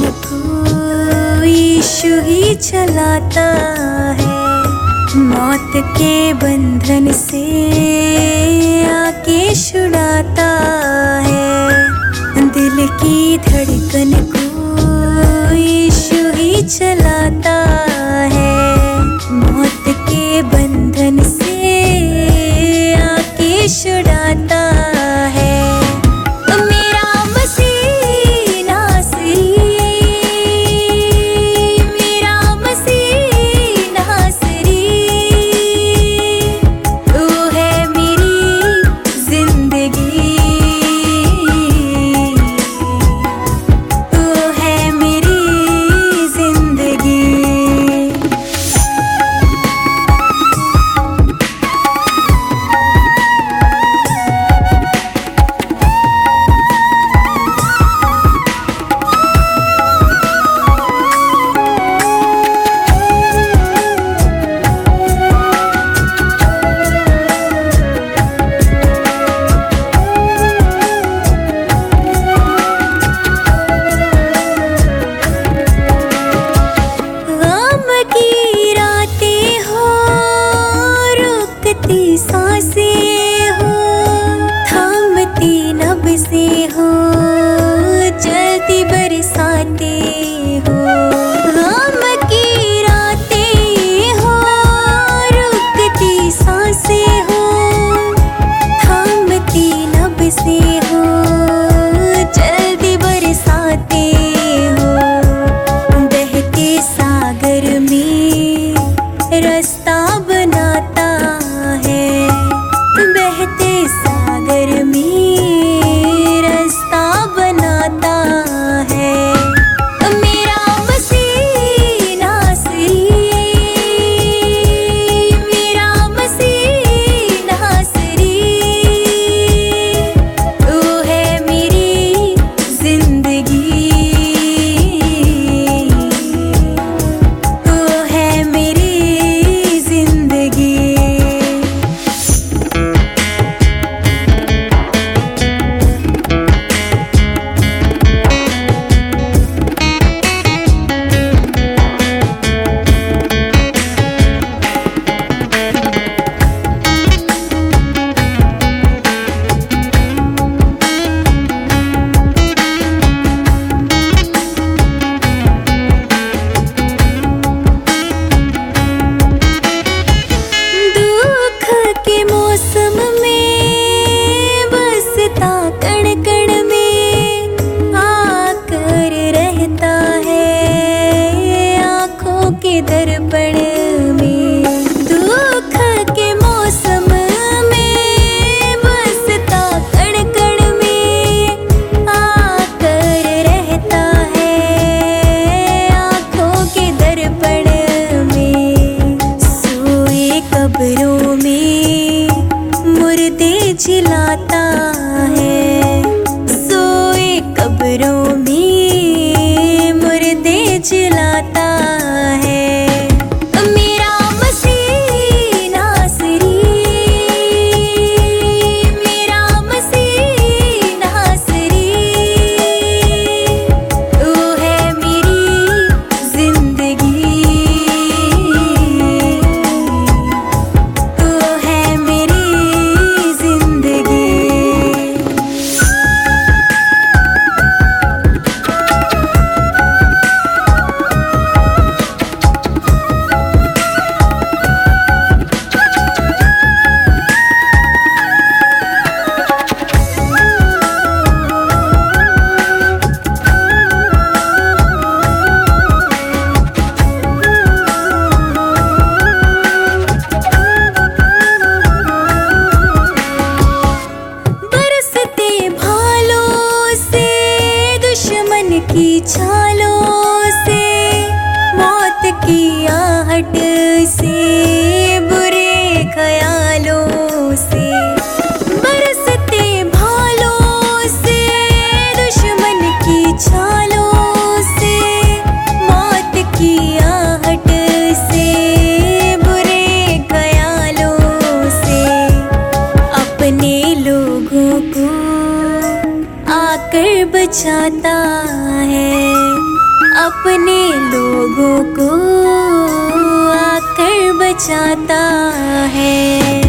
धड़कन को यीशु ही चलाता है। मौत के बंधन से आके छुड़ाता है। दिल की धड़कन को यीशु ही चलाता है। मौत के बंधन से आके छुड़ाता है। सांसें हो थामती नब्ज़ें हो जल्दी बरसाते हो। गम की रातें हो रुकती सांसें हो थामती नब्ज़ें हो जल्दी बरसाते हो। बहते सागर में रास्ता बनाता है। बहते सागर में रास्ता बनाता है। मेरा मसीह नासरी, मेरा मसीह नासरी, वो है मेरी जिंदगी, वो है मेरी जिंदगी। दर्पण में दुख के मौसम में बसता कण कण में आकर रहता है। आँखों के दर्पण में सोए कब्रों में मुर्दे जिलाता है। सोए कब्रों में मुर्दे जिलाता है। की छालों से मौत की आहट से बुरे ख्यालों से बरसते भालों से दुश्मन की छालों से मौत की आहट से बुरे ख्यालों से अपने लोगों को आकर बचाता है। अपने लोगों को आकर बचाता है।